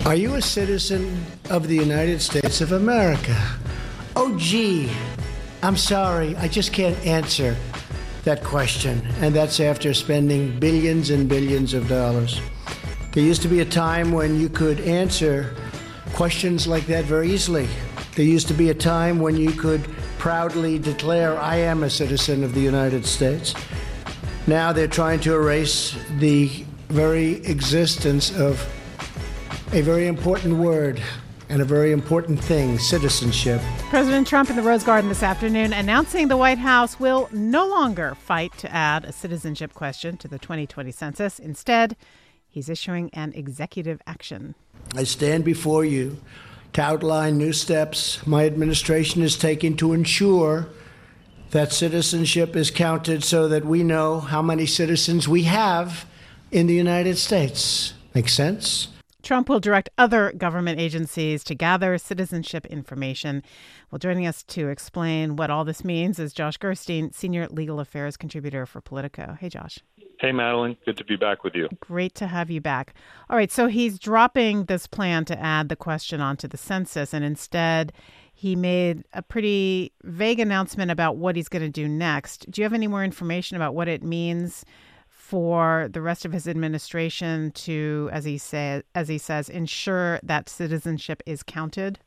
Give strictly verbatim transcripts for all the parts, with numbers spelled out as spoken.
Are you a citizen of the United States of America? Oh, gee, I'm sorry, I just can't answer that question. And that's after spending billions and billions of dollars. There used to be a time when you could answer questions like that very easily. There used to be a time when you could proudly declare, I am a citizen of the United States. Now they're trying to erase the very existence of a very important word and a very important thing, citizenship. President Trump in the Rose Garden this afternoon announcing the White House will no longer fight to add a citizenship question to the twenty twenty census. Instead, he's issuing an executive action. I stand before you to outline new steps my administration is taking to ensure that citizenship is counted so that we know how many citizens we have in the United States. Make sense? Trump will direct other government agencies to gather citizenship information. Well, joining us to explain what all this means is Josh Gerstein, Senior Legal Affairs Contributor for Politico. Hey, Josh. Hey, Madeline. Good to be back with you. Great to have you back. All right, so he's dropping this plan to add the question onto the census, and instead he made a pretty vague announcement about what he's going to do next. Do you have any more information about what it means for the rest of his administration to, as he say, as he says, ensure that citizenship is counted?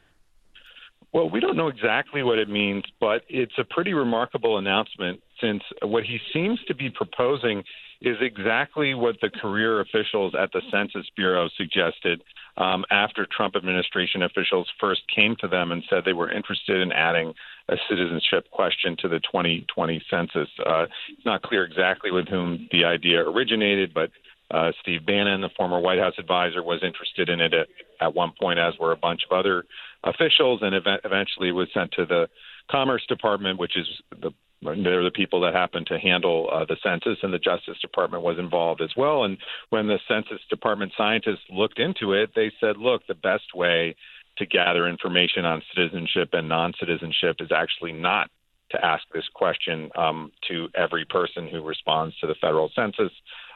Well, we don't know exactly what it means, but it's a pretty remarkable announcement since what he seems to be proposing is exactly what the career officials at the Census Bureau suggested um, after Trump administration officials first came to them and said they were interested in adding a citizenship question to the twenty twenty census. Uh, it's not clear exactly with whom the idea originated, but uh, Steve Bannon, the former White House advisor, was interested in it at, at one point, as were a bunch of other officials, and ev- eventually was sent to the Commerce Department, which is the they're the people that happen to handle uh, the census, and the Justice Department was involved as well. And when the Census Department scientists looked into it, they said, look, the best way to gather information on citizenship and non-citizenship is actually not to ask this question um, to every person who responds to the federal census,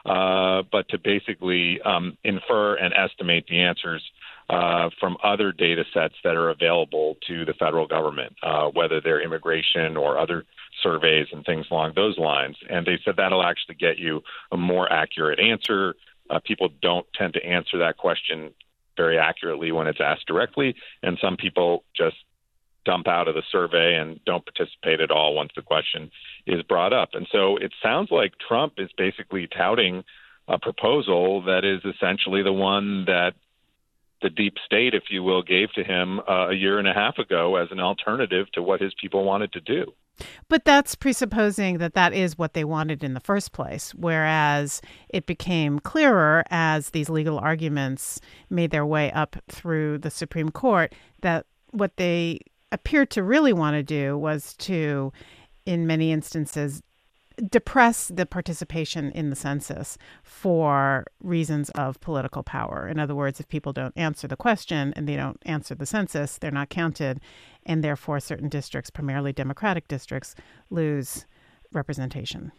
uh, but to basically um, infer and estimate the answers uh, from other data sets that are available to the federal government, uh, whether they're immigration or other surveys and things along those lines. And they said that'll actually get you a more accurate answer. Uh, people don't tend to answer that question very accurately when it's asked directly, and some people just dump out of the survey and don't participate at all once the question is brought up. And so it sounds like Trump is basically touting a proposal that is essentially the one that the deep state, if you will, gave to him uh, a year and a half ago as an alternative to what his people wanted to do. But that's presupposing that that is what they wanted in the first place, whereas it became clearer as these legal arguments made their way up through the Supreme Court that what they appeared to really want to do was to, in many instances, depress the participation in the census for reasons of political power. In other words, if people don't answer the question and they don't answer the census, they're not counted, and therefore certain districts, primarily Democratic districts, lose representation.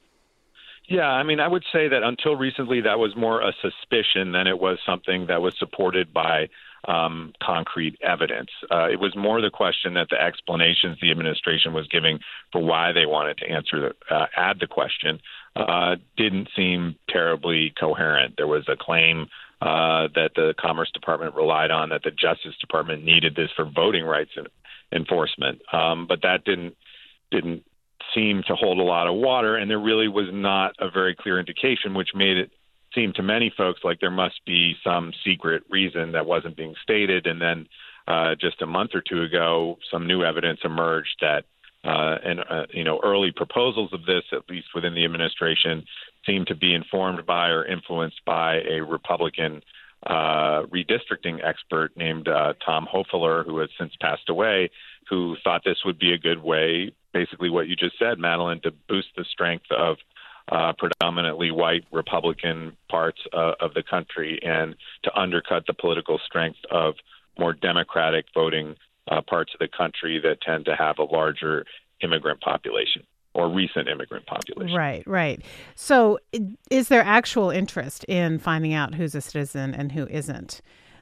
Yeah, I mean, I would say that until recently that was more a suspicion than it was something that was supported by um, concrete evidence. Uh, it was more the question that the explanations the administration was giving for why they wanted to answer the, uh, add the question uh, didn't seem terribly coherent. There was a claim uh, that the Commerce Department relied on, that the Justice Department needed this for voting rights and enforcement, um, but that didn't didn't seem to hold a lot of water, and there really was not a very clear indication, which made it seem to many folks like there must be some secret reason that wasn't being stated. And then uh, just a month or two ago, some new evidence emerged that uh, and uh, you know early proposals of this, at least within the administration, seemed to be informed by or influenced by a Republican uh, redistricting expert named uh, Tom Hofeller, who has since passed away, who thought this would be a good way, basically what you just said, Madeline, to boost the strength of uh, predominantly white Republican parts uh, of the country and to undercut the political strength of more Democratic voting uh, parts of the country that tend to have a larger immigrant population or recent immigrant population. Right, right. So is there actual interest in finding out who's a citizen and who isn't?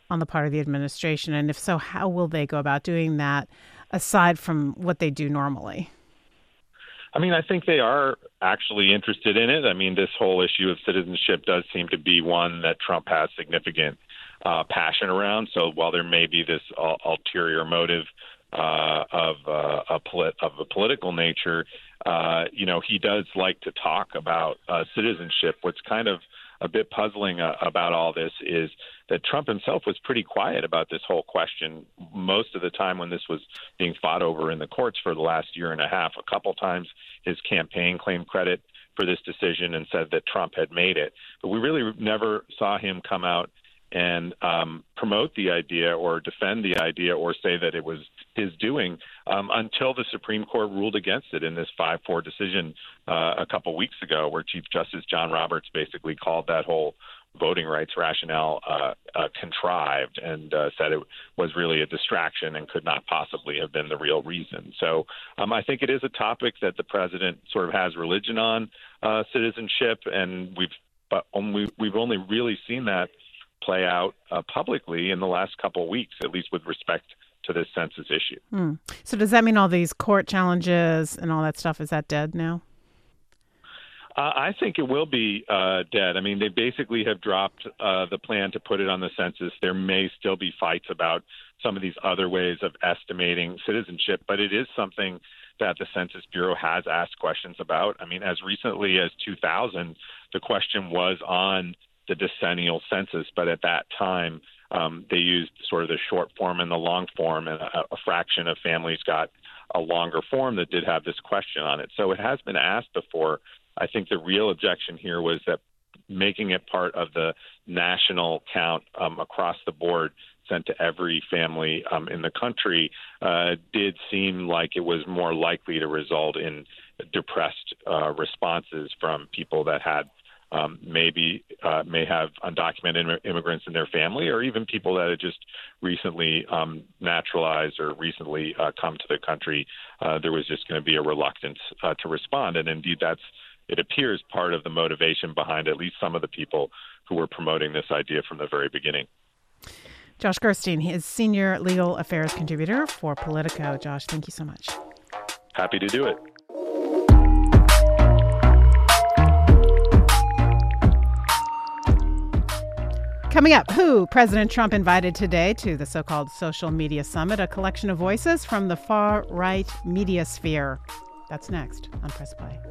on the part of the administration? And if so, how will they go about doing that aside from what they do normally? I mean, I think they are actually interested in it. I mean, this whole issue of citizenship does seem to be one that Trump has significant uh, passion around. So while there may be this uh, ulterior motive uh, of, uh, a polit- of a political nature, uh, you know, he does like to talk about uh, citizenship. What's kind of a bit puzzling uh, about all this is that Trump himself was pretty quiet about this whole question most of the time when this was being fought over in the courts for the last year and a half. A couple times his campaign claimed credit for this decision and said that Trump had made it. But we really never saw him come out and um, promote the idea or defend the idea or say that it was his doing um, until the Supreme Court ruled against it in this five four decision uh, a couple weeks ago, where Chief Justice John Roberts basically called that whole voting rights rationale uh, uh, contrived and uh, said it was really a distraction and could not possibly have been the real reason. So um, I think it is a topic that the president sort of has religion on, uh, citizenship, and we've but only, we've only really seen that play out uh, publicly in the last couple of weeks, at least with respect to this census issue. Hmm. So does that mean all these court challenges and all that stuff, is that dead now? Uh, I think it will be uh, dead. I mean, they basically have dropped uh, the plan to put it on the census. There may still be fights about some of these other ways of estimating citizenship, but it is something that the Census Bureau has asked questions about. I mean, as recently as two thousand, the question was on the decennial census, but at that time um, they used sort of the short form and the long form, and a, a fraction of families got a longer form that did have this question on it. So it has been asked before. I think the real objection here was that making it part of the national count um, across the board sent to every family um, in the country uh, did seem like it was more likely to result in depressed uh, responses from people that had Um, maybe uh, may have undocumented Im- immigrants in their family, or even people that had just recently um, naturalized or recently uh, come to the country. Uh, there was just going to be a reluctance uh, to respond. And indeed, that's, it appears, part of the motivation behind at least some of the people who were promoting this idea from the very beginning. Josh Gerstein, he is senior legal affairs contributor for Politico. Josh, thank you so much. Happy to do it. Coming up, who President Trump invited today to the so-called social media summit, a collection of voices from the far-right media sphere. That's next on Press Play.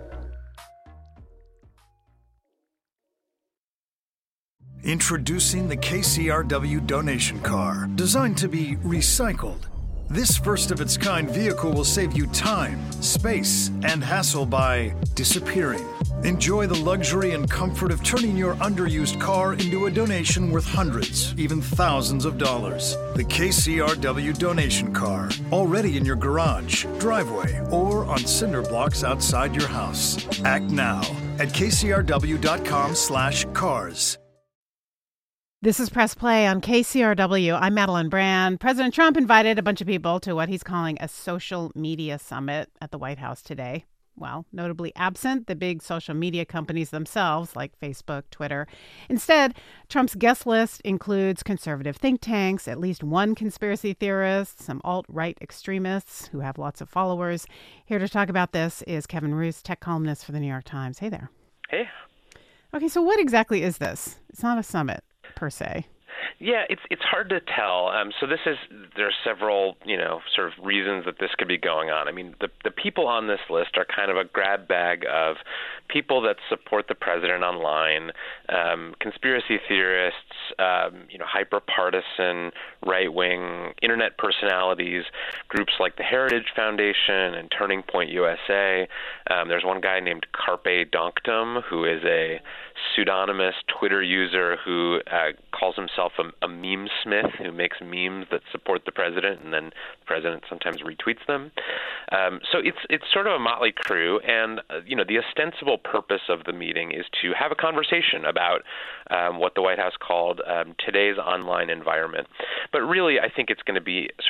Introducing the K C R W donation car, designed to be recycled. This first-of-its-kind vehicle will save you time, space, and hassle by disappearing. Enjoy the luxury and comfort of turning your underused car into a donation worth hundreds, even thousands of dollars. The K C R W donation car, already in your garage, driveway, or on cinder blocks outside your house. Act now at kcrw.com slash cars. This is Press Play on K C R W. I'm Madeline Brand. President Trump invited a bunch of people to what he's calling a social media summit at the White House today. Well, notably absent the big social media companies themselves, like Facebook, Twitter. Instead, Trump's guest list includes conservative think tanks, at least one conspiracy theorist, some alt-right extremists who have lots of followers. Here to talk about this is Kevin Roose, tech columnist for the New York Times. Hey there. Hey. Okay, so what exactly is this? It's not a summit, per se. Yeah, it's it's hard to tell. Um, so this is there are several you know sort of reasons that this could be going on. I mean, the the people on this list are kind of a grab bag of people that support the president online, um, conspiracy theorists, um, you know, hyper partisan right wing internet personalities, groups like the Heritage Foundation and Turning Point U S A. Um, there's one guy named Carpe Donktum who is a pseudonymous Twitter user who uh, calls himself a, a meme smith, who makes memes that support the president, and then the president sometimes retweets them. Um, so it's it's sort of a motley crew, and uh, you know the ostensible purpose of the meeting is to have a conversation about um, what the White House called um, today's online environment. But really, I think it's going to be sort of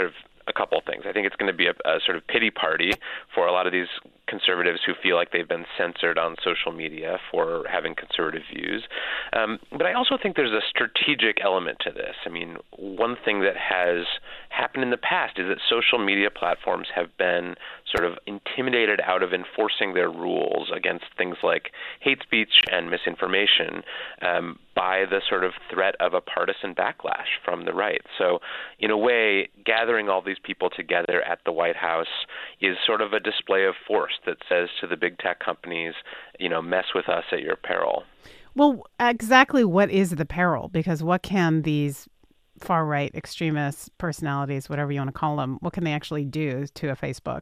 a couple of things. I think it's going to be a, a sort of pity party for a lot of these conservatives who feel like they've been censored on social media for having conservative views. Um, but I also think there's a strategic element to this. I mean, one thing that has happened in the past is that social media platforms have been sort of intimidated out of enforcing their rules against things like hate speech and misinformation um, by the sort of threat of a partisan backlash from the right. So in a way, gathering all these people together at the White House is sort of a display of force that says to the big tech companies, you know, mess with us at your peril. Well, exactly what is the peril? Because what can these far-right extremist personalities, whatever you want to call them, what can they actually do to a Facebook?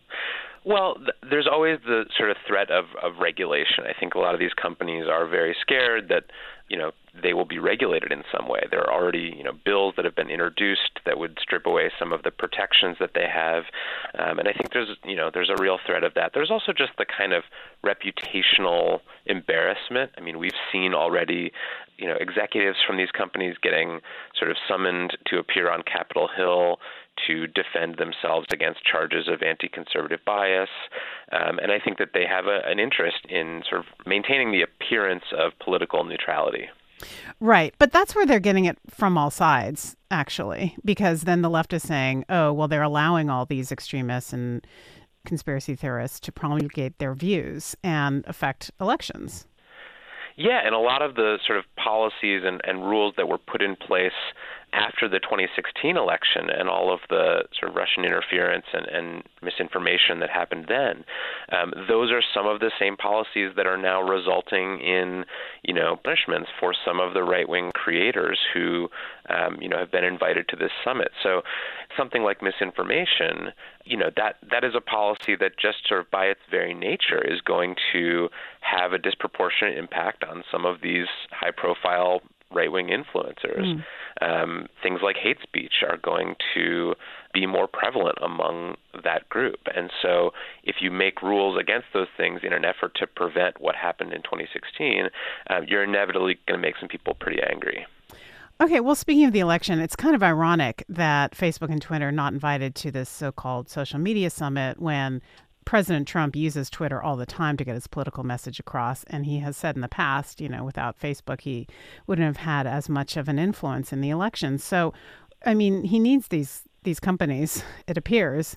Well, th- there's always the sort of threat of, of regulation. I think a lot of these companies are very scared that, you know, they will be regulated in some way. There are already, you know, bills that have been introduced that would strip away some of the protections that they have. Um, and I think there's, you know, there's a real threat of that. There's also just the kind of reputational embarrassment. I mean, we've seen already, you know, executives from these companies getting sort of summoned to appear on Capitol Hill to defend themselves against charges of anti-conservative bias. Um, and I think that they have a, an interest in sort of maintaining the appearance of political neutrality. Right. But that's where they're getting it from all sides, actually, because then the left is saying, oh, well, they're allowing all these extremists and conspiracy theorists to promulgate their views and affect elections. Yeah, and a lot of the sort of policies and, and rules that were put in place after the twenty sixteen election and all of the sort of Russian interference and, and misinformation that happened then, um, those are some of the same policies that are now resulting in, you know, punishments for some of the right-wing creators who, um, you know, have been invited to this summit. So something like misinformation, you know, that that is a policy that just sort of by its very nature is going to have a disproportionate impact on some of these high-profile right-wing influencers. Mm. Um, things like hate speech are going to be more prevalent among that group. And so if you make rules against those things in an effort to prevent what happened in twenty sixteen, uh, you're inevitably going to make some people pretty angry. Okay, well, speaking of the election, it's kind of ironic that Facebook and Twitter are not invited to this so-called social media summit when President Trump uses Twitter all the time to get his political message across. And he has said in the past, you know, without Facebook, he wouldn't have had as much of an influence in the election. So, I mean, he needs these these companies, it appears,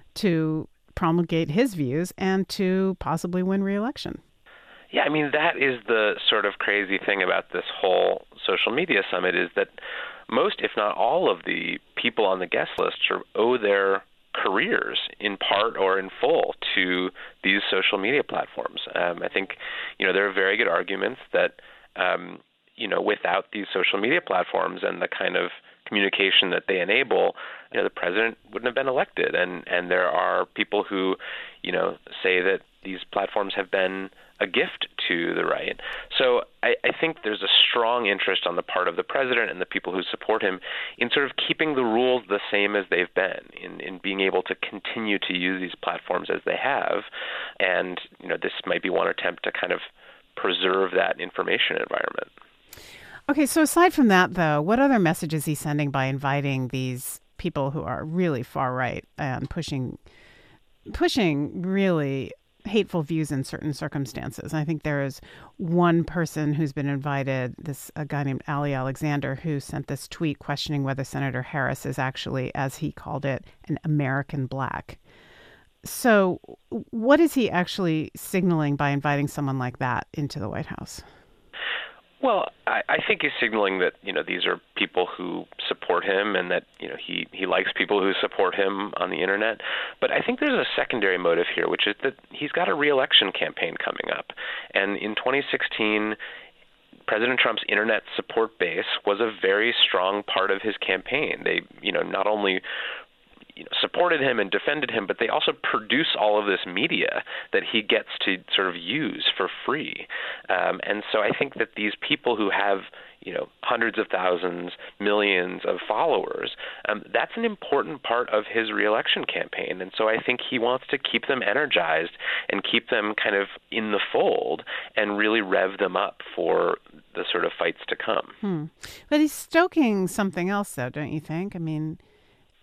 to promulgate his views and to possibly win re-election. Yeah, I mean, that is the sort of crazy thing about this whole social media summit is that most, if not all, of the people on the guest list sort of owe their careers in part or in full to these social media platforms. Um, I think, you know, there are very good arguments that, um, you know, without these social media platforms and the kind of communication that they enable, you know, the president wouldn't have been elected. And, and there are people who, you know, say that these platforms have been a gift to the right. So I, I think there's a strong interest on the part of the president and the people who support him in sort of keeping the rules the same as they've been, in, in being able to continue to use these platforms as they have. And, you know, this might be one attempt to kind of preserve that information environment. Okay, so aside from that, though, what other message is he sending by inviting these people who are really far right and pushing, pushing really hateful views in certain circumstances? I think there is one person who's been invited, this a guy named Ali Alexander, who sent this tweet questioning whether Senator Harris is actually, as he called it, an American black. So what is he actually signaling by inviting someone like that into the White House? Well, I, I think he's signaling that, you know, these are people who support him and that, you know, he, he likes people who support him on the internet. But I think there's a secondary motive here, which is that he's got a re-election campaign coming up. And in twenty sixteen, President Trump's internet support base was a very strong part of his campaign. They, you know, not only you know, supported him and defended him, but they also produce all of this media that he gets to sort of use for free. Um, and so I think that these people who have, you know, hundreds of thousands, millions of followers, um, that's an important part of his reelection campaign. And so I think he wants to keep them energized and keep them kind of in the fold and really rev them up for the sort of fights to come. Hmm. But he's stoking something else, though, don't you think? I mean,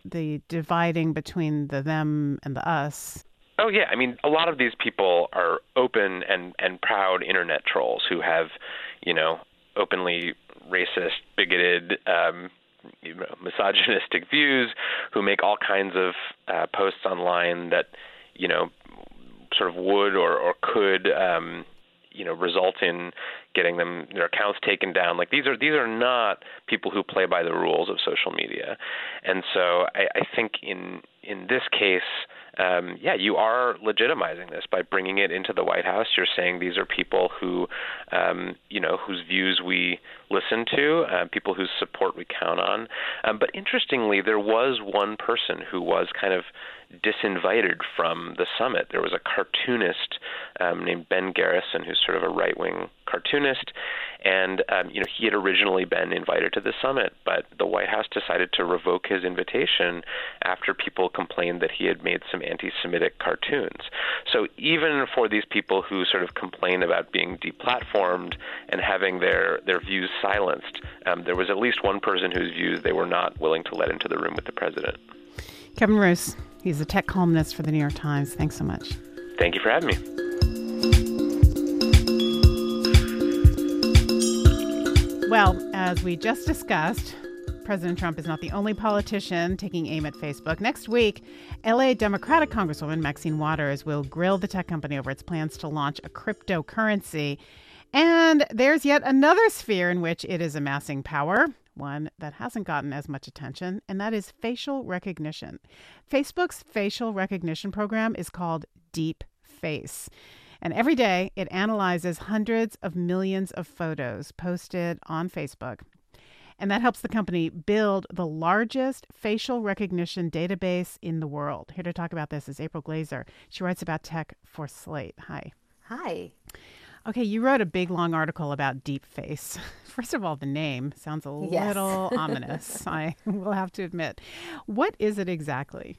the dividing between the them and the us. Oh, yeah. I mean, a lot of these people are open and, and proud internet trolls who have, you know, openly racist, bigoted, um, you know, misogynistic views, who make all kinds of uh, posts online that, you know, sort of would or, or could, um, you know, result in getting them their accounts taken down. Like these are these are not people who play by the rules of social media, and so I, I think in in this case, um, yeah, you are legitimizing this by bringing it into the White House. You're saying these are people who, um, you know, whose views we listen to, uh, people whose support we count on. Um, but interestingly, there was one person who was kind of disinvited from the summit. There was a cartoonist um, named Ben Garrison, who's sort of a right-wing cartoonist, and um, you know he had originally been invited to the summit, but the White House decided to revoke his invitation after people complained that he had made some anti-Semitic cartoons. So even for these people who sort of complain about being deplatformed and having their, their views silenced, um, there was at least one person whose views they were not willing to let into the room with the president. Kevin Roose, he's a tech columnist for the New York Times. Thanks so much. Thank you for having me. Well, as we just discussed, President Trump is not the only politician taking aim at Facebook. Next week, L A Democratic Congresswoman Maxine Waters will grill the tech company over its plans to launch a cryptocurrency. And there's yet another sphere in which it is amassing power, one that hasn't gotten as much attention, and that is facial recognition. Facebook's facial recognition program is called Deep Face. And every day, it analyzes hundreds of millions of photos posted on Facebook. And that helps the company build the largest facial recognition database in the world. Here to talk about this is April Glaser. She writes about tech for Slate. Hi. Hi. Okay, you wrote a big, long article about Deep Face. First of all, the name sounds a Yes. little ominous, I will have to admit. What is it exactly?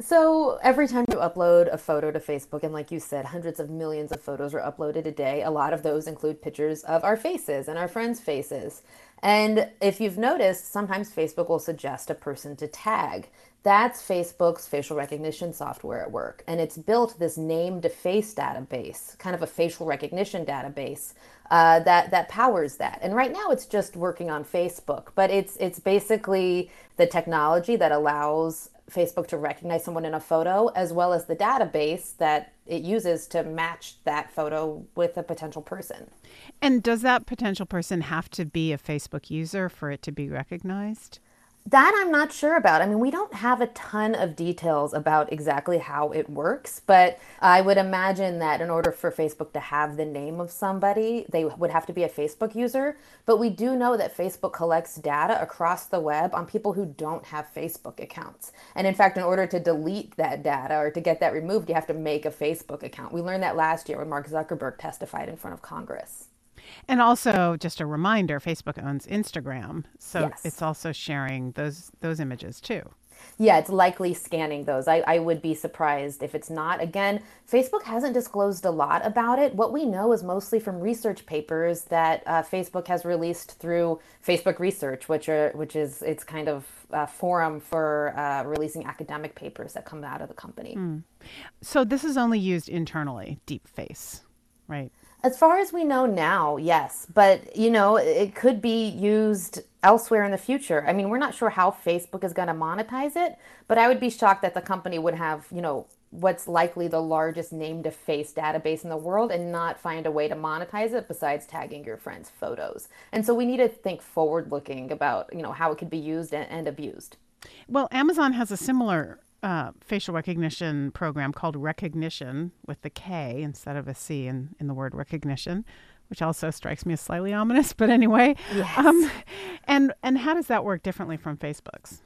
So every time you upload a photo to Facebook, and like you said, hundreds of millions of photos are uploaded a day. A lot of those include pictures of our faces and our friends' faces. And if you've noticed, sometimes Facebook will suggest a person to tag. That's Facebook's facial recognition software at work. And it's built this name to face database, kind of a facial recognition database uh, that, that powers that. And right now it's just working on Facebook, but it's, it's basically the technology that allows Facebook to recognize someone in a photo, as well as the database that it uses to match that photo with a potential person. And does that potential person have to be a Facebook user for it to be recognized? That I'm not sure about. I mean, we don't have a ton of details about exactly how it works, but I would imagine that in order for Facebook to have the name of somebody, they would have to be a Facebook user. But we do know that Facebook collects data across the web on people who don't have Facebook accounts. And in fact, in order to delete that data or to get that removed, you have to make a Facebook account. We learned that last year when Mark Zuckerberg testified in front of Congress. And also, just a reminder, Facebook owns Instagram, so Yes. it's also sharing those those images too. Yeah, it's likely scanning those. I, I would be surprised if it's not. Again, Facebook hasn't disclosed a lot about it. What we know is mostly from research papers that uh, Facebook has released through Facebook Research, which are which is its kind of uh, forum for uh, releasing academic papers that come out of the company. Mm. So this is only used internally, Deep Face, right? As far as we know now, yes. But, you know, it could be used elsewhere in the future. I mean, we're not sure how Facebook is going to monetize it, but I would be shocked that the company would have, you know, what's likely the largest name-to-face database in the world and not find a way to monetize it besides tagging your friends' photos. And so we need to think forward-looking about, you know, how it could be used and, and abused. Well, Amazon has a similar Uh, facial recognition program called Rekognition with the K instead of a C in, in the word recognition, which also strikes me as slightly ominous. But anyway, Yes. um, and and how does that work differently from Facebook's?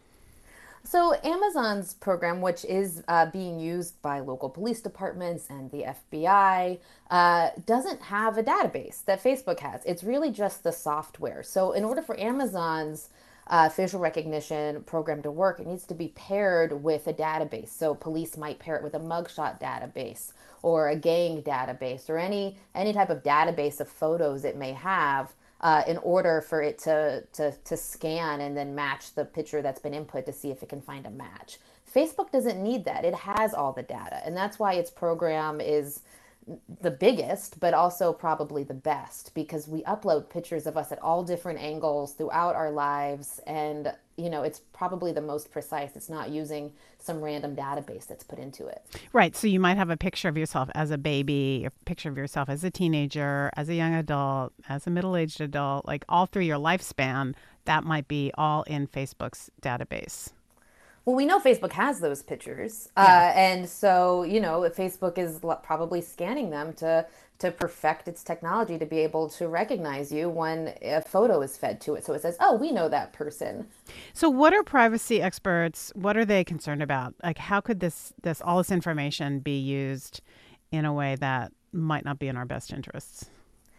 So Amazon's program, which is uh, being used by local police departments and the F B I, uh, doesn't have a database that Facebook has. It's really just the software. So in order for Amazon's Uh, facial recognition program to work, it needs to be paired with a database. So police might pair it with a mugshot database or a gang database or any any type of database of photos it may have uh, in order for it to, to, to scan and then match the picture that's been input to see if it can find a match. Facebook doesn't need that. It has all the data. And that's why its program is the biggest, but also probably the best, because we upload pictures of us at all different angles throughout our lives. And, you know, it's probably the most precise. It's not using some random database that's put into it. Right. So you might have a picture of yourself as a baby, a picture of yourself as a teenager, as a young adult, as a middle-aged adult, like all through your lifespan. That might be all in Facebook's database. Well, we know Facebook has those pictures. Yeah. Uh, and so, you know, Facebook is probably scanning them to, to perfect its technology to be able to recognize you when a photo is fed to it. So it says, oh, we know that person. So what are privacy experts, what are they concerned about? Like, how could this, this all this information be used in a way that might not be in our best interests?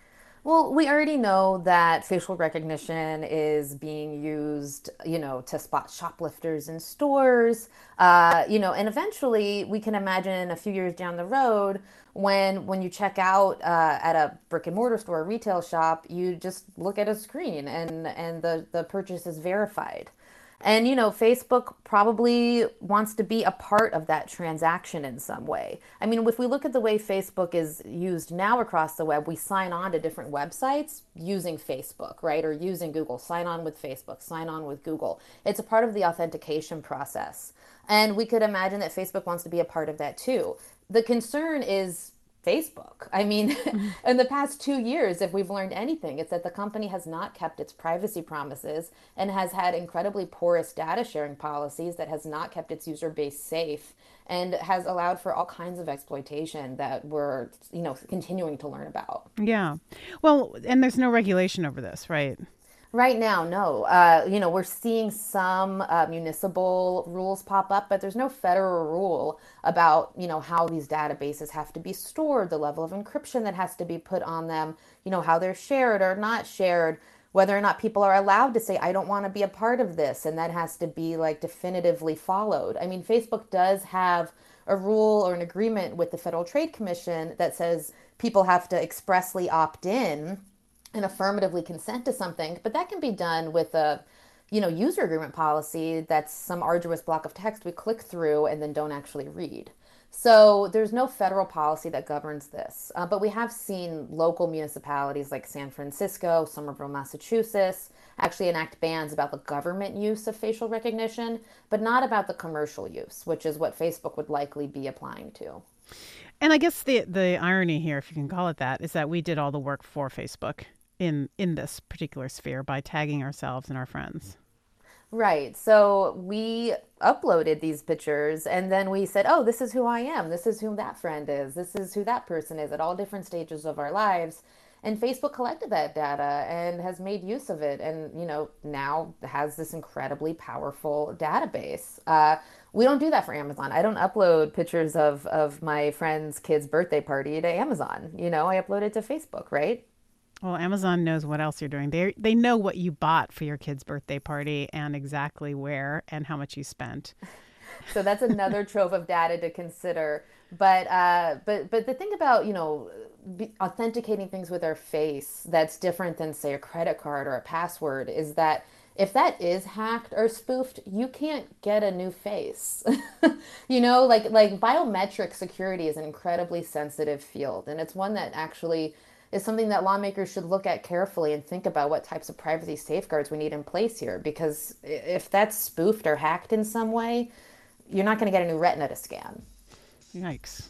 Well, we already know that facial recognition is being used, you know, to spot shoplifters in stores, uh, you know, and eventually we can imagine a few years down the road when when you check out uh, at a brick and mortar store, a retail shop, you just look at a screen and, and the, the purchase is verified. And, you know, Facebook probably wants to be a part of that transaction in some way. I mean, if we look at the way Facebook is used now across the web, we sign on to different websites using Facebook, right? Or using Google. Sign on with Facebook, sign on with Google. It's a part of the authentication process. And we could imagine that Facebook wants to be a part of that too. The concern is Facebook. I mean, in the past two years, if we've learned anything, it's that the company has not kept its privacy promises and has had incredibly porous data sharing policies that has not kept its user base safe and has allowed for all kinds of exploitation that we're, you know, continuing to learn about. Yeah. Well, and there's no regulation over this, right? Right now, no. Uh, you know, we're seeing some uh, municipal rules pop up, but there's no federal rule about, you know, how these databases have to be stored, the level of encryption that has to be put on them, you know, how they're shared or not shared, whether or not people are allowed to say, I don't want to be a part of this. And that has to be like definitively followed. I mean, Facebook does have a rule or an agreement with the Federal Trade Commission that says people have to expressly opt in and affirmatively consent to something, but that can be done with a, you know, user agreement policy that's some arduous block of text we click through and then don't actually read. So there's no federal policy that governs this, uh, but we have seen local municipalities like San Francisco, Somerville, Massachusetts, actually enact bans about the government use of facial recognition, but not about the commercial use, which is what Facebook would likely be applying to. And I guess the the irony here, if you can call it that, is that we did all the work for Facebook in in this particular sphere by tagging ourselves and our friends. Right. So we uploaded these pictures and then we said, oh, this is who I am. This is who that friend is. This is who that person is at all different stages of our lives. And Facebook collected that data and has made use of it. And, you know, now has this incredibly powerful database. Uh, we don't do that for Amazon. I don't upload pictures of, of my friend's kid's birthday party to Amazon. You know, I upload it to Facebook, right? Well, Amazon knows what else you're doing. They they know what you bought for your kid's birthday party and exactly where and how much you spent. So that's another trove of data to consider. But uh, but but the thing about, you know, be authenticating things with our face that's different than, say, a credit card or a password is that if that is hacked or spoofed, you can't get a new face. You know, like like biometric security is an incredibly sensitive field, and it's one that actually is something that lawmakers should look at carefully and think about what types of privacy safeguards we need in place here. Because if that's spoofed or hacked in some way, you're not going to get a new retina to scan. Yikes.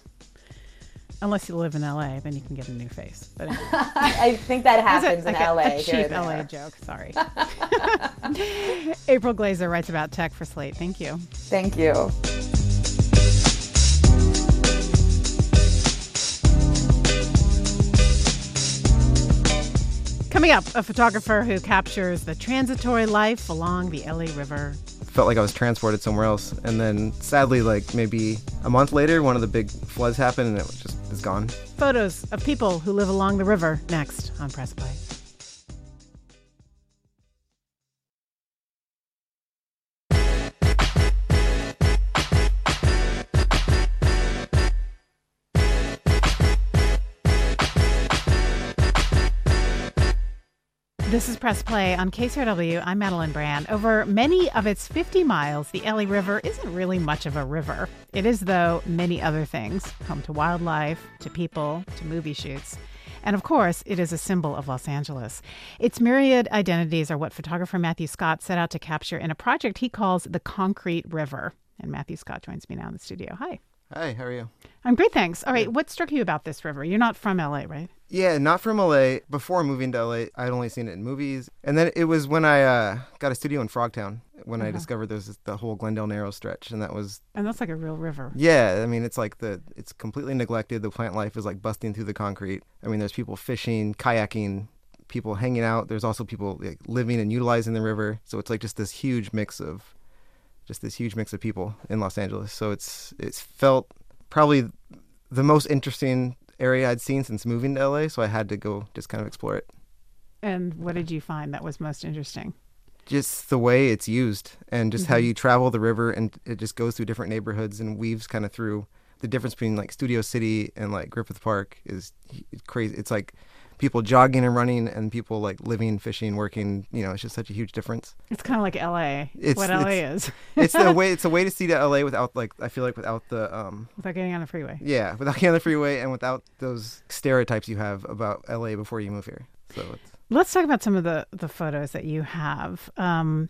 Unless you live in L A, then you can get a new face. But anyway. I think that happens in like L A. A, a cheap L A joke, sorry. April Glaser writes about tech for Slate. Thank you. Thank you. Coming up, a photographer who captures the transitory life along the L A River. Felt like I was transported somewhere else. And then sadly, like maybe a month later, one of the big floods happened and it just is gone. Photos of people who live along the river next on Press Play. This is Press Play on K C R W. I'm Madeline Brand. Over many of its fifty miles, the L A River isn't really much of a river. It is, though, many other things, home to wildlife, to people, to movie shoots. And of course, it is a symbol of Los Angeles. Its myriad identities are what photographer Matthew Scott set out to capture in a project he calls The Concrete River. And Matthew Scott joins me now in the studio. Hi. Hi, how are you? I'm great, thanks. All right, what struck you about this river? You're not from L A, right? Yeah, not from L A. Before moving to L A, I'd only seen it in movies. And then it was when I uh, got a studio in Frogtown when uh-huh. I discovered there was this, the whole Glendale Narrows stretch. And that was... And that's like a real river. Yeah, I mean, it's like the... It's completely neglected. The plant life is like busting through the concrete. I mean, there's people fishing, kayaking, people hanging out. There's also people like, living and utilizing the river. So it's like just this huge mix of... Just this huge mix of people in Los Angeles. So it's it's felt probably the most interesting area I'd seen since moving to L A, so I had to go just kind of explore it. And what did you find that was most interesting? Just the way it's used and just mm-hmm. how you travel the river, and it just goes through different neighborhoods and weaves kind of through. The difference between like Studio City and like Griffith Park is crazy. It's like people jogging and running and people like living, fishing, working. You know, it's just such a huge difference. It's kind of like L A. It's what it's, L A is. it's the way. It's a way to see to L A without like I feel like without the um. Without getting on the freeway. Yeah, without getting on the freeway and without those stereotypes you have about L A before you move here. So it's... Let's talk about some of the the photos that you have. Um,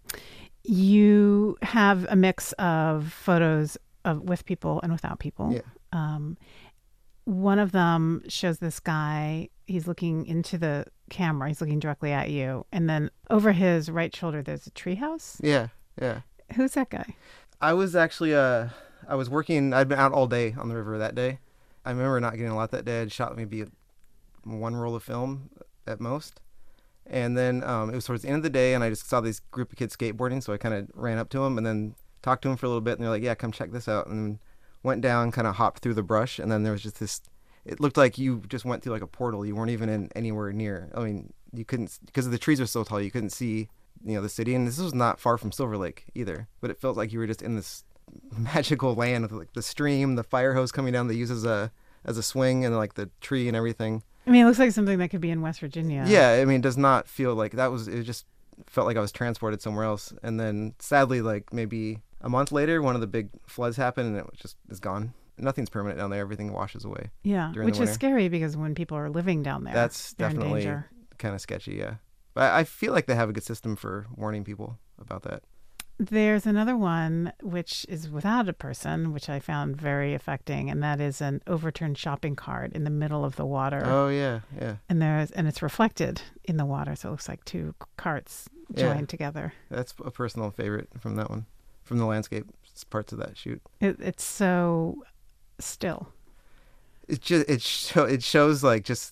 you have a mix of photos of with people and without people. Yeah. Um, one of them shows this guy. He's looking into the camera. He's looking directly at you. And then over his right shoulder, there's a treehouse. Yeah, yeah. Who's that guy? I was actually, uh, I was working, I'd been out all day on the river that day. I remember not getting a lot that day. I'd shot maybe one roll of film at most. And then um, it was towards the end of the day, and I just saw this group of kids skateboarding, so I kind of ran up to them and then talked to them for a little bit, and they're like, yeah, come check this out. And then went down, kind of hopped through the brush, and then there was just this... It looked like you just went through like a portal. You weren't even in anywhere near. I mean, you couldn't, because the trees were so tall, you couldn't see, you know, the city. And this was not far from Silver Lake either. But it felt like you were just in this magical land with like the stream, the fire hose coming down they use as a as a swing, and like the tree and everything. I mean, it looks like something that could be in West Virginia. Yeah, I mean, it does not feel like that was. It just felt like I was transported somewhere else. And then sadly, like maybe a month later, one of the big floods happened, and it was just is gone. Nothing's permanent down there. Everything washes away. Yeah, which is scary because when people are living down there, that's definitely in kind of sketchy. Yeah, but I feel like they have a good system for warning people about that. There's another one which is without a person, which I found very affecting, and that is an overturned shopping cart in the middle of the water. Oh yeah, yeah. And there's and it's reflected in the water, so it looks like two carts joined yeah. together. That's a personal favorite from that one, from the landscape parts of that shoot. It, it's so. Still, it just it show it shows like just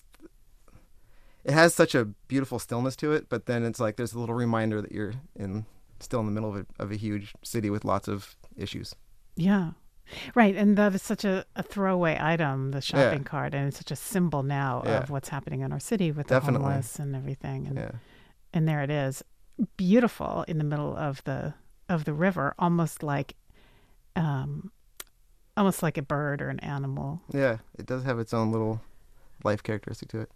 it has such a beautiful stillness to it, but then it's like there's a little reminder that you're in still in the middle of a, of a huge city with lots of issues. Yeah, right, and that is such a, a throwaway item, the shopping yeah. cart, and it's such a symbol now yeah. of what's happening in our city with Definitely. the homeless and everything, and yeah. and there it is, beautiful in the middle of the of the river, almost like. Um, Almost like a bird or an animal. Yeah, it does have its own little life characteristic to it.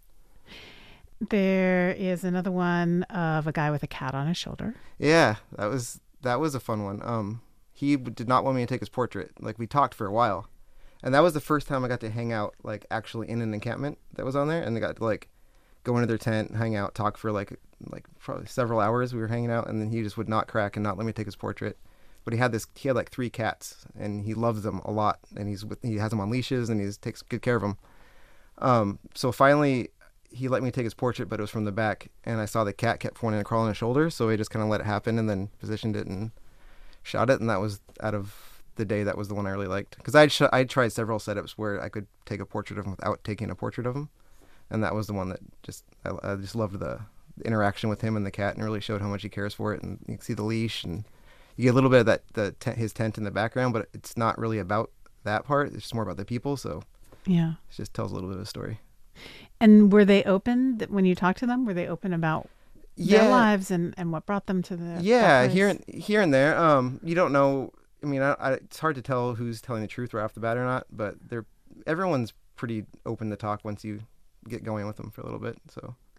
There is another one of a guy with a cat on his shoulder. Yeah, that was that was a fun one. Um, he did not want me to take his portrait. Like, we talked for a while, and that was the first time I got to hang out, like, actually in an encampment that was on there, and they got to like go into their tent, hang out, talk for like like probably several hours. We were hanging out, and then he just would not crack and not let me take his portrait. But he had this. He had like three cats, and he loves them a lot. And he's with. He has them on leashes, and he takes good care of them. Um. So finally, he let me take his portrait, but it was from the back, and I saw the cat kept wanting to crawl on his shoulder, so he just kind of let it happen, and then positioned it and shot it. And that was out of the day. That was the one I really liked, because I'd sh- I'd tried several setups where I could take a portrait of him without taking a portrait of him, and that was the one that just I, I just loved the, the interaction with him and the cat, and really showed how much he cares for it. And you can see the leash and. You get a little bit of that the tent, his tent in the background, but it's not really about that part. It's just more about the people. So yeah, it just tells a little bit of a story. And were they open when you talked to them? Were they open about yeah. their lives and, and what brought them to the yeah here and here and there? Um, you don't know. I mean, I, I, it's hard to tell who's telling the truth right off the bat or not. But they're everyone's pretty open to talk once you get going with them for a little bit. So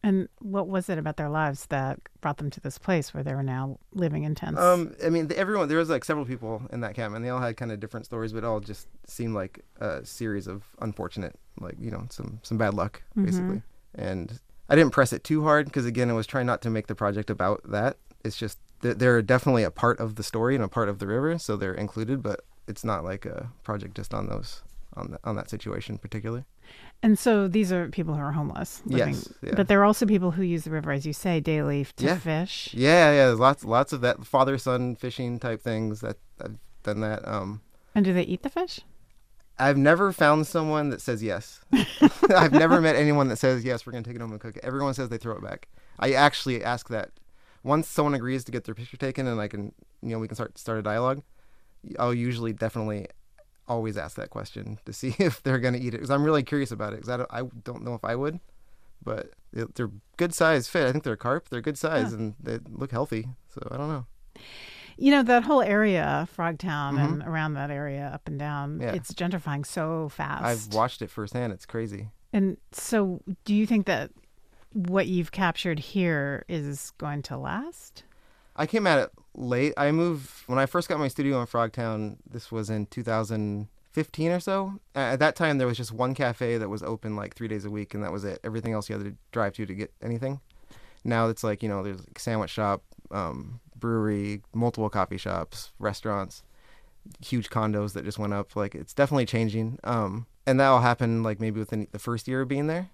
And what was it about their lives that brought them to this place where they were now living in tents? Um, I mean, everyone, there was like several people in that camp, and they all had kind of different stories, but it all just seemed like a series of unfortunate, like, you know, some, some bad luck, basically. Mm-hmm. And I didn't press it too hard because, again, I was trying not to make the project about that. It's just, they're definitely a part of the story and a part of the river, so they're included, but it's not like a project just on those, on, the, on that situation particularly. And so these are people who are homeless. Living, yes. Yeah. But there are also people who use the river, as you say, daily to yeah. fish. Yeah, yeah. There's lots lots of that father-son fishing type things. That I've done that. Um, and do they eat the fish? I've never found someone that says yes. I've never met anyone that says, yes, we're going to take it home and cook it. Everyone says they throw it back. I actually ask that. Once someone agrees to get their picture taken and I can, you know, we can start start a dialogue, I'll usually definitely always ask that question to see if they're going to eat it, because I'm really curious about it, because I don't, I don't know if I would, but they're good size fish. I think they're carp. They're good size yeah. and they look healthy, so I don't know. You know, that whole area, Frogtown, mm-hmm. and around that area, up and down, yeah. it's gentrifying so fast. I've watched it firsthand. It's crazy. And so do you think that what you've captured here is going to last? I came at it late. I moved, when I first got my studio in Frogtown, this was in two thousand fifteen or so. At that time, there was just one cafe that was open like three days a week, and that was it. Everything else you had to drive to to get anything. Now it's like, you know, there's a sandwich shop, um, brewery, multiple coffee shops, restaurants, huge condos that just went up. Like, it's definitely changing. Um, and that all happened like maybe within the first year of being there.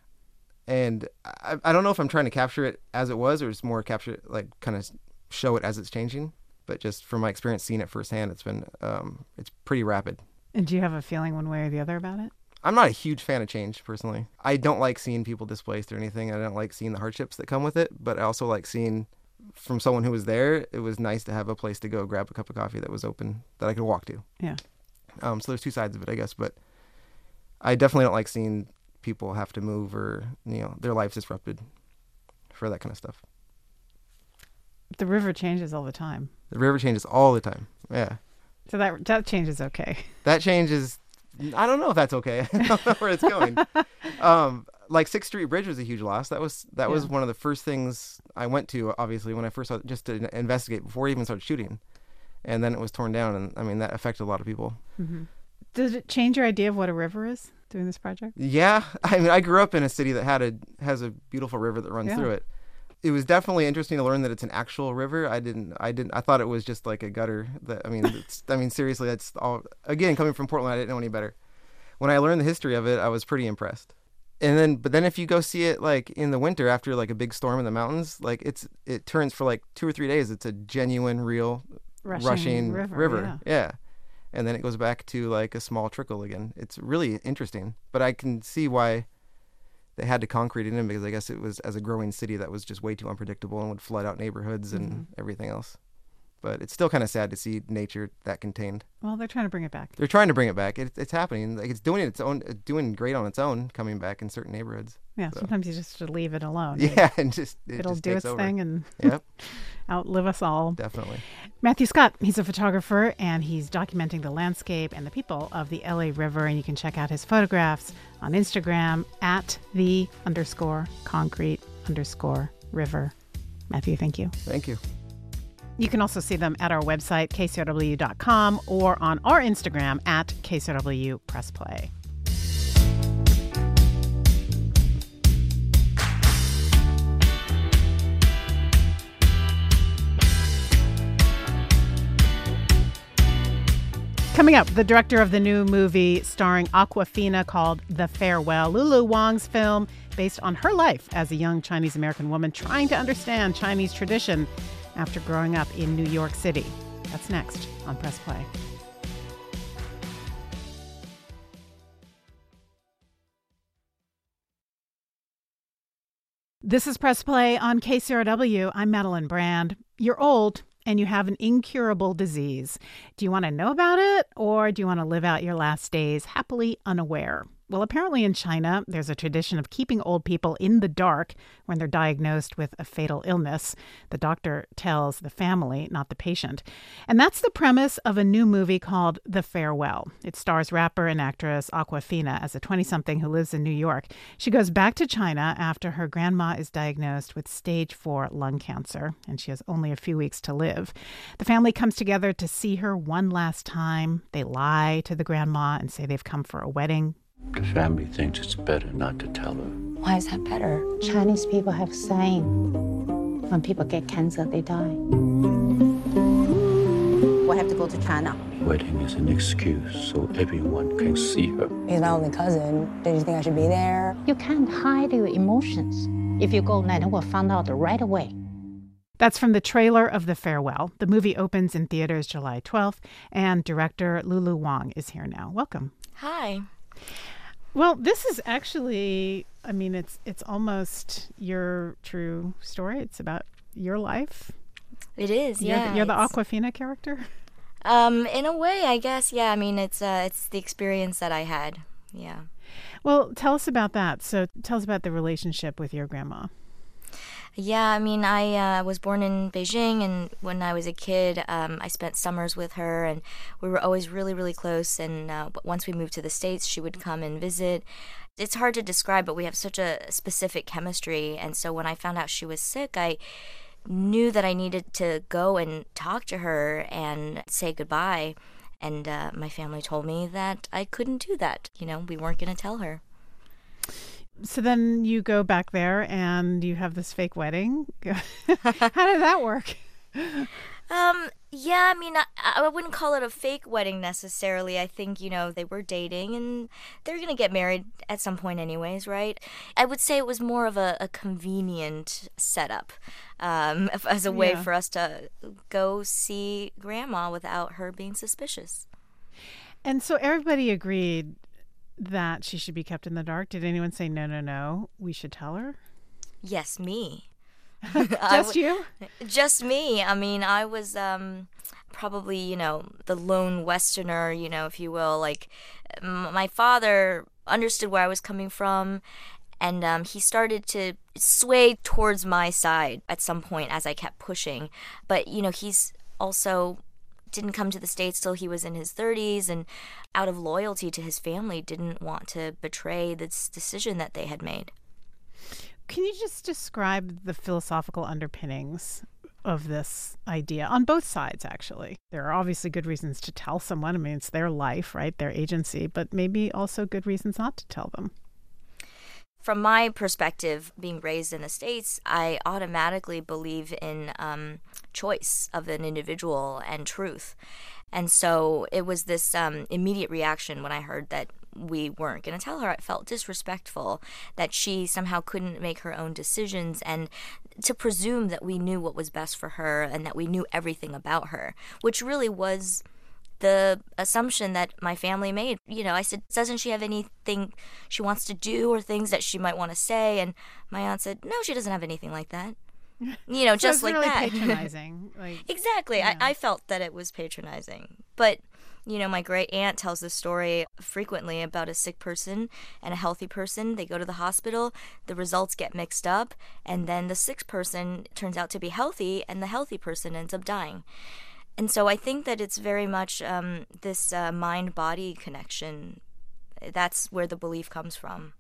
And I, I don't know if I'm trying to capture it as it was or just more capture it, like kind of show it as it's changing. But just from my experience seeing it firsthand, it's been, um, it's pretty rapid. And do you have a feeling one way or the other about it? I'm not a huge fan of change, personally. I don't like seeing people displaced or anything. I don't like seeing the hardships that come with it. But I also like seeing, from someone who was there, it was nice to have a place to go grab a cup of coffee that was open, that I could walk to. Yeah. Um, so there's two sides of it, I guess. But I definitely don't like seeing people have to move or, you know, their lives disrupted for that kind of stuff. The river changes all the time. The river changes all the time. Yeah. So that that change is okay. That change is, I don't know if that's okay. I don't know where it's going. um, like Sixth Street Bridge was a huge loss. That was that yeah. was one of the first things I went to, obviously, when I first saw it, just to investigate before I even started shooting. And then it was torn down, and I mean, that affected a lot of people. Mm-hmm. Did it change your idea of what a river is, doing this project? Yeah. I mean, I grew up in a city that had a has a beautiful river that runs yeah. through it. It was definitely interesting to learn that it's an actual river. I didn't, I didn't, I thought it was just like a gutter. That I mean, it's, I mean, seriously, that's all. Again, coming from Portland, I didn't know any better. When I learned the history of it, I was pretty impressed. And then, but then if you go see it like in the winter after like a big storm in the mountains, like it's it turns for like two or three days. It's a genuine, real rushing, rushing river. river. Yeah. yeah. And then it goes back to like a small trickle again. It's really interesting. But I can see why they had to concrete it in, because I guess it was, as a growing city, that was just way too unpredictable and would flood out neighborhoods and mm-hmm. everything else. But it's still kind of sad to see nature that contained. Well, they're trying to bring it back. They're trying to bring it back. It, it's happening. Like, it's doing its own, doing great on its own, coming back in certain neighborhoods. Yeah, so. Sometimes you just have to leave it alone. Yeah, and just it it'll just do takes its over. thing and yep. outlive us all. Definitely. Matthew Scott, he's a photographer, and he's documenting the landscape and the people of the L A River, and you can check out his photographs on Instagram at the underscore concrete underscore river. Matthew, thank you. Thank you. You can also see them at our website, K C R W dot com, or on our Instagram at K C R W Press Play. Coming up, the director of the new movie starring Awkwafina called The Farewell, Lulu Wang's film based on her life as a young Chinese-American woman trying to understand Chinese tradition after growing up in New York City. That's next on Press Play. This is Press Play on K C R W. I'm Madeline Brand. You're old and you have an incurable disease. Do you want to know about it, or do you want to live out your last days happily unaware? Well, apparently in China, there's a tradition of keeping old people in the dark when they're diagnosed with a fatal illness. The doctor tells the family, not the patient. And that's the premise of a new movie called The Farewell. It stars rapper and actress Awkwafina as a twenty-something who lives in New York. She goes back to China after her grandma is diagnosed with stage four lung cancer, and she has only a few weeks to live. The family comes together to see her one last time. They lie to the grandma and say they've come for a wedding. The family thinks it's better not to tell her. Why is that better? Chinese people have saying, when people get cancer, they die. We have to go to China. Wedding is an excuse so everyone can see her. He's my only cousin. Did you think I should be there? You can't hide your emotions. If you go, Nana will find out right away. That's from the trailer of The Farewell. The movie opens in theaters July twelfth, and director Lulu Wang is here now. Welcome. Hi. Well, this is actually, I mean, it's it's almost your true story. It's about your life. It is, you're yeah. The, you're the Awkwafina character? Um, in a way, I guess, yeah. I mean, it's uh, it's the experience that I had, yeah. Well, tell us about that. So tell us about the relationship with your grandma. Yeah, I mean, I uh, was born in Beijing, and when I was a kid, um, I spent summers with her, and we were always really, really close. And uh, once we moved to the States, she would come and visit. It's hard to describe, but we have such a specific chemistry. And so when I found out she was sick, I knew that I needed to go and talk to her and say goodbye. And uh, my family told me that I couldn't do that. You know, we weren't going to tell her. So then you go back there and you have this fake wedding. How did that work? Um, yeah, I mean, I, I wouldn't call it a fake wedding necessarily. I think, you know, they were dating and they're going to get married at some point anyways, right? I would say it was more of a, a convenient setup um, as a way yeah. for us to go see Grandma without her being suspicious. And so everybody agreed that she should be kept in the dark. Did anyone say, no, no, no, we should tell her? Yes, me. Just you? Just me. I mean, I was um, probably, you know, the lone Westerner, you know, if you will. Like, m- my father understood where I was coming from, and um, he started to sway towards my side at some point as I kept pushing. But, you know, he's also didn't come to the States till he was in his thirties, and out of loyalty to his family didn't want to betray this decision that they had made. Can you just describe the philosophical underpinnings of this idea on both sides, actually? There are obviously good reasons to tell someone. I mean, it's their life, right? Their agency, but maybe also good reasons not to tell them. From my perspective, being raised in the States, I automatically believe in um, choice of an individual and truth. And so it was this um, immediate reaction when I heard that we weren't going to tell her. I felt disrespectful that she somehow couldn't make her own decisions, and to presume that we knew what was best for her and that we knew everything about her, which really was the assumption that my family made. You know, I said, doesn't she have anything she wants to do or things that she might want to say? And my aunt said, no, she doesn't have anything like that. You know, so just it's like really that. Patronizing. Like, exactly. Yeah. I, I felt that it was patronizing. But, you know, my great aunt tells this story frequently about a sick person and a healthy person. They go to the hospital, the results get mixed up, and then the sick person turns out to be healthy, and the healthy person ends up dying. And so I think that it's very much um, this uh, mind-body connection. That's where the belief comes from.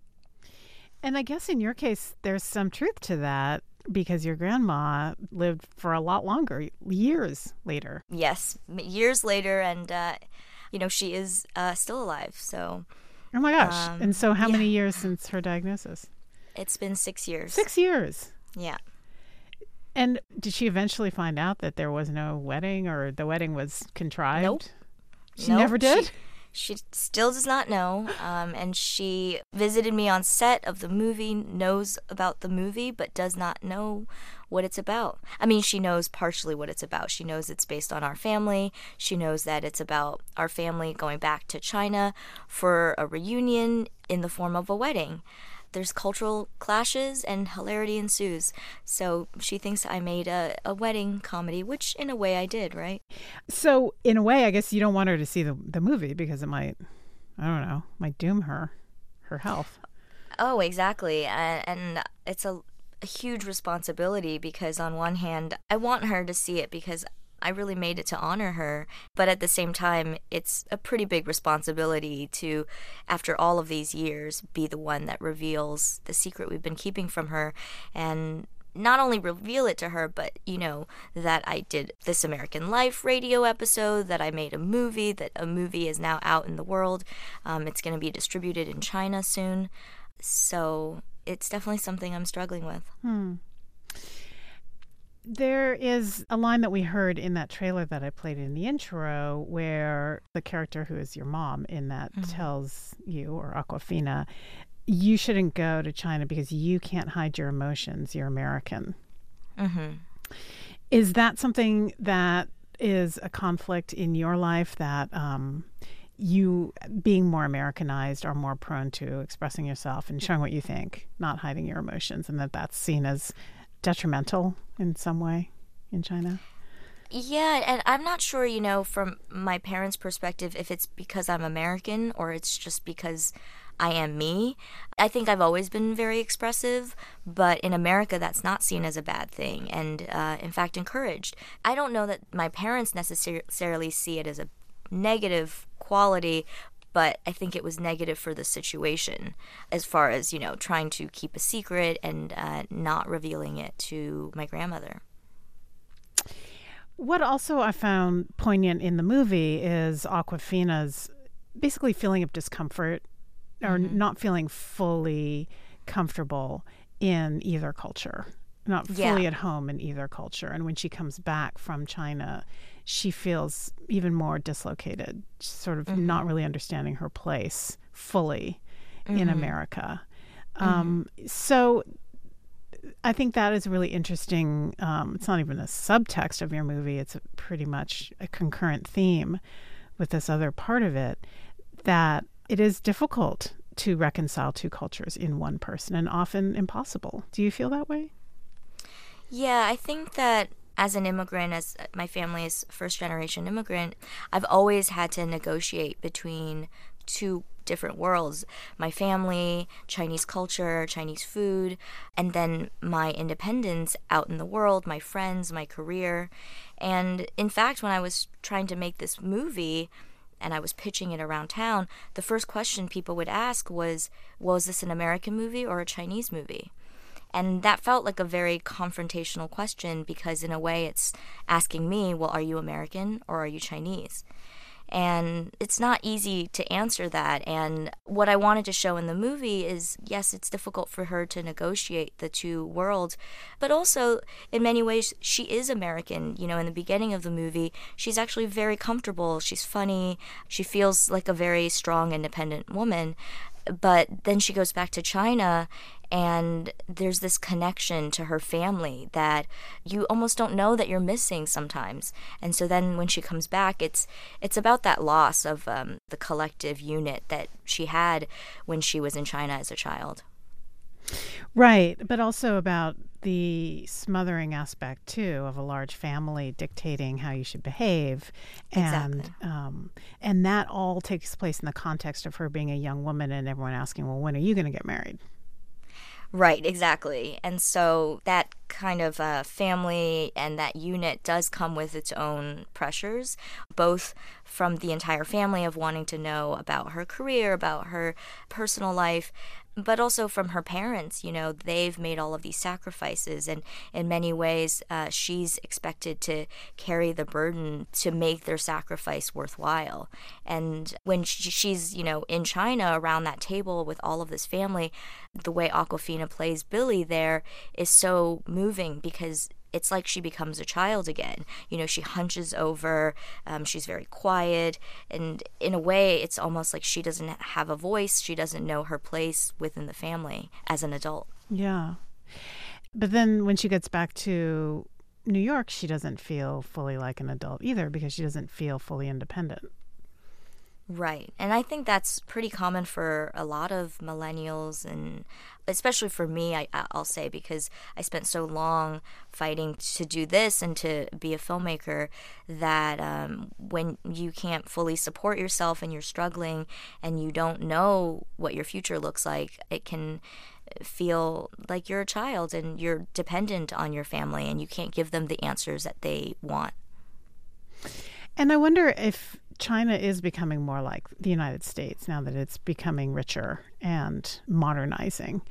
And I guess in your case, there's some truth to that, because your grandma lived for a lot longer, years later. Yes, years later, and, uh, you know, she is uh, still alive, so... Oh my gosh. Um, and so how yeah. many years since her diagnosis? It's been six years. Six years? Yeah. And did she eventually find out that there was no wedding, or the wedding was contrived? Nope. She nope. never did? She, she still does not know. Um, and she visited me on set of the movie, knows about the movie, but does not know what it's about. I mean, she knows partially what it's about. She knows it's based on our family. She knows that it's about our family going back to China for a reunion in the form of a wedding. There's cultural clashes and hilarity ensues. So she thinks I made a, a wedding comedy, which in a way I did, right? So in a way, I guess you don't want her to see the, the movie because it might I don't know, might doom her, her health. Oh, exactly. And, and it's a, a huge responsibility because on one hand, I want her to see it because I really made it to honor her. But at the same time, it's a pretty big responsibility to, after all of these years, be the one that reveals the secret we've been keeping from her. And not only reveal it to her, but, you know, that I did This American Life radio episode, that I made a movie, that a movie is now out in the world. Um, it's going to be distributed in China soon. So it's definitely something I'm struggling with. Hmm. There is a line that we heard in that trailer that I played in the intro where the character who is your mom in that mm-hmm. tells you, or Awkwafina, you shouldn't go to China because you can't hide your emotions. You're American. Mm-hmm. Is that something that is a conflict in your life, that um, you, being more Americanized, are more prone to expressing yourself and showing what you think, not hiding your emotions, and that that's seen as detrimental in some way in China? Yeah, and I'm not sure, you know, from my parents' perspective, if it's because I'm American or it's just because I am me. I think I've always been very expressive, but in America that's not seen as a bad thing and, uh, in fact, encouraged. I don't know that my parents necessarily see it as a negative quality, but I think it was negative for the situation as far as, you know, trying to keep a secret and uh, not revealing it to my grandmother. What also I found poignant in the movie is Awkwafina's basically feeling of discomfort or mm-hmm. not feeling fully comfortable in either culture, not fully yeah. at home in either culture. And when she comes back from China, she feels even more dislocated, sort of mm-hmm. not really understanding her place fully mm-hmm. in America. Mm-hmm. Um, so I think that is really interesting. Um, it's not even a subtext of your movie. It's a pretty much a concurrent theme with this other part of it, that it is difficult to reconcile two cultures in one person and often impossible. Do you feel that way? Yeah, I think that as an immigrant, as my family is first-generation immigrant, I've always had to negotiate between two different worlds. My family, Chinese culture, Chinese food, and then my independence out in the world, my friends, my career. And in fact, when I was trying to make this movie and I was pitching it around town, the first question people would ask was, well, is this an American movie or a Chinese movie? And that felt like a very confrontational question because in a way it's asking me, well, are you American or are you Chinese? And it's not easy to answer that. And what I wanted to show in the movie is, yes, it's difficult for her to negotiate the two worlds, but also in many ways she is American. You know, in the beginning of the movie, she's actually very comfortable. She's funny. She feels like a very strong, independent woman. But then she goes back to China and there's this connection to her family that you almost don't know that you're missing sometimes. And so then when she comes back, it's it's about that loss of um, the collective unit that she had when she was in China as a child. Right, but also about the smothering aspect, too, of a large family dictating how you should behave. And exactly. um, and that all takes place in the context of her being a young woman and everyone asking, well, when are you going to get married? Right, exactly. And so that kind of uh, family and that unit does come with its own pressures, both from the entire family of wanting to know about her career, about her personal life, but also from her parents. You know, they've made all of these sacrifices, and in many ways, uh, she's expected to carry the burden to make their sacrifice worthwhile. And when she, she's, you know, in China around that table with all of this family, the way Awkwafina plays Billy there is so moving because it's like she becomes a child again. You know, she hunches over, um, she's very quiet, and in a way, it's almost like she doesn't have a voice, she doesn't know her place within the family as an adult. Yeah. But then when she gets back to New York, she doesn't feel fully like an adult either because she doesn't feel fully independent. Right. And I think that's pretty common for a lot of millennials, and especially for me, I, I'll say, because I spent so long fighting to do this and to be a filmmaker, that um, when you can't fully support yourself and you're struggling and you don't know what your future looks like, it can feel like you're a child and you're dependent on your family and you can't give them the answers that they want. And I wonder if China is becoming more like the United States now that it's becoming richer and modernizing.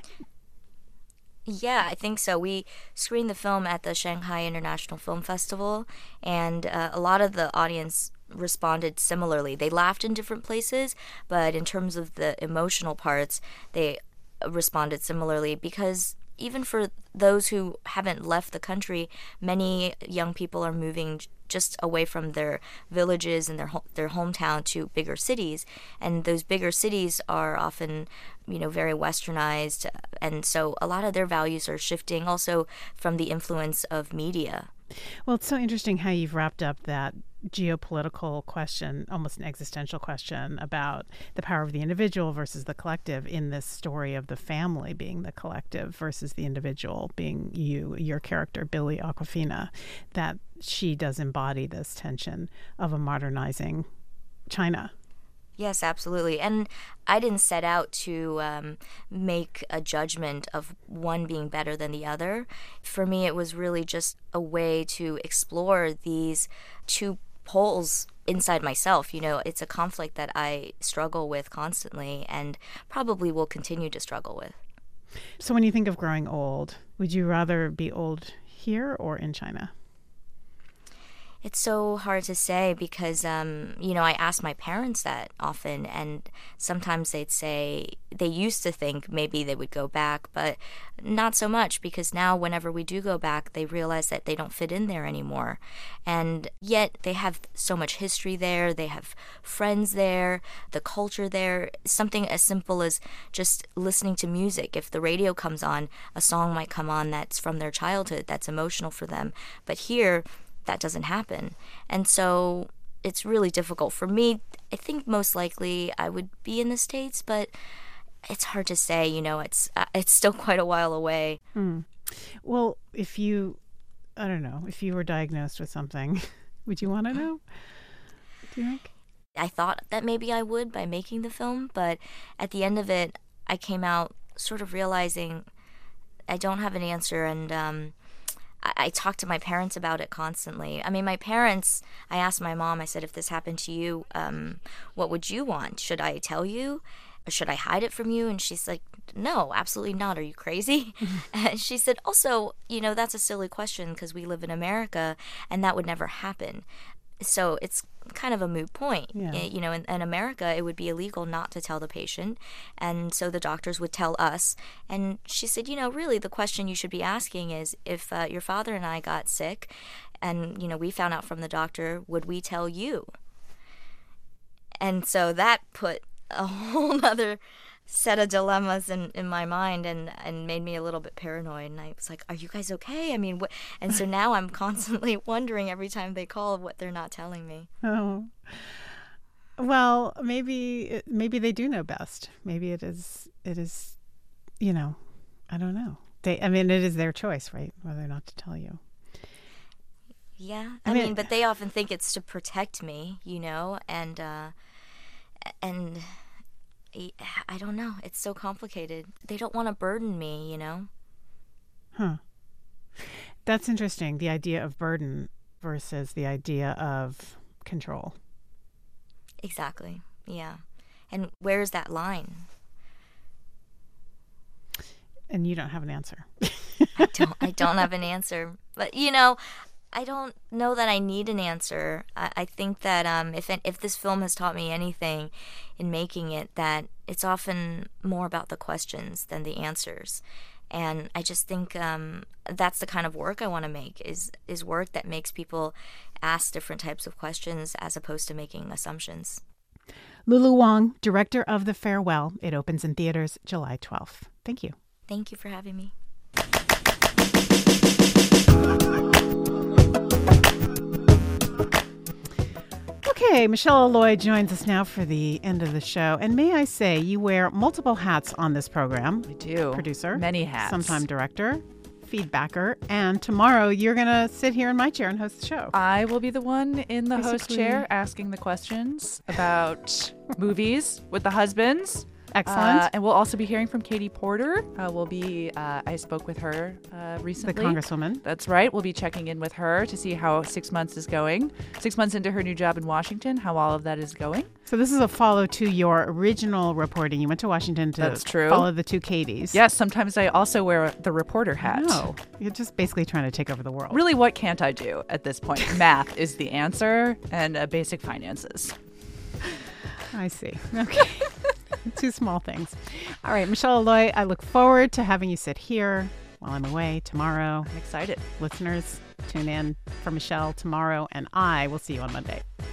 Yeah, I think so. We screened the film at the Shanghai International Film Festival, and uh, a lot of the audience responded similarly. They laughed in different places, but in terms of the emotional parts, they responded similarly, because even for those who haven't left the country, many young people are moving just away from their villages and their their hometown to bigger cities, and those bigger cities are often, you know, very westernized, and so a lot of their values are shifting also from the influence of media. Well, it's so interesting how you've wrapped up that geopolitical question, almost an existential question about the power of the individual versus the collective in this story of the family being the collective versus the individual being you, your character, Billie Awkwafina, that she does embody this tension of a modernizing China. Yes, absolutely. And I didn't set out to um, make a judgment of one being better than the other. For me, it was really just a way to explore these two poles inside myself. You know, it's a conflict that I struggle with constantly and probably will continue to struggle with. So when you think of growing old, would you rather be old here or in China? It's so hard to say because, um, you know, I ask my parents that often, and sometimes they'd say they used to think maybe they would go back, but not so much, because now whenever we do go back, they realize that they don't fit in there anymore. And yet they have so much history there, they have friends there, the culture there, something as simple as just listening to music. If the radio comes on, a song might come on that's from their childhood, that's emotional for them. But here, that doesn't happen. And so it's really difficult for me. I think most likely I would be in the States, but it's hard to say. You know, it's uh, it's still quite a while away. Hmm. Well, if you, I don't know, if you were diagnosed with something, would you want to know? Do you think? I thought that maybe I would by making the film, but at the end of it, I came out sort of realizing I don't have an answer, and um, I talk to my parents about it constantly. I mean, my parents, I asked my mom, I said, if this happened to you, um, what would you want? Should I tell you? Or should I hide it from you? And she's like, no, absolutely not. Are you crazy? And she said, also, you know, that's a silly question because we live in America and that would never happen. So it's kind of a moot point. Yeah. You know, in, in America, it would be illegal not to tell the patient. And so the doctors would tell us. And she said, you know, really the question you should be asking is if uh, your father and I got sick and, you know, we found out from the doctor, would we tell you? And so that put a whole nother set of dilemmas in, in my mind and, and made me a little bit paranoid. And I was like, are you guys okay? I mean, what? And so now I'm constantly wondering every time they call what they're not telling me. Oh, well, maybe maybe they do know best. Maybe it is it is, you know, I don't know. They, I mean, it is their choice, right? Whether or not to tell you. Yeah, I, I mean, mean, but they often think it's to protect me, you know, and uh, and. I don't know. It's so complicated. They don't want to burden me, you know? Huh. That's interesting, the idea of burden versus the idea of control. Exactly. Yeah. And where's that line? And you don't have an answer. I don't I don't have an answer. But, you know, I don't know that I need an answer. I, I think that um, if if this film has taught me anything in making it, that it's often more about the questions than the answers. And I just think um, that's the kind of work I want to make, is is work that makes people ask different types of questions as opposed to making assumptions. Lulu Wang, director of The Farewell. It opens in theaters July twelfth. Thank you. Thank you for having me. Okay, Michelle Alloy joins us now for the end of the show. And may I say, you wear multiple hats on this program. I do. Producer. Many hats. Sometime director. Feedbacker. And tomorrow you're going to sit here in my chair and host the show. I will be the one in the Basically. host chair asking the questions about movies with the husbands. Excellent. Uh, and we'll also be hearing from Katie Porter. Uh, we'll be, uh, I spoke with her uh, recently. The Congresswoman. That's right. We'll be checking in with her to see how six months is going. Six months into her new job in Washington, how all of that is going. So this is a follow to your original reporting. You went to Washington to That's true. follow the two Katies. Yes, sometimes I also wear the reporter hat. No, you're just basically trying to take over the world. Really, what can't I do at this point? Math is the answer, and uh, basic finances. I see. Okay. Two small things. All right, Michelle Alloy, I look forward to having you sit here while I'm away tomorrow. I'm excited. Listeners, tune in for Michelle tomorrow, and I will see you on Monday.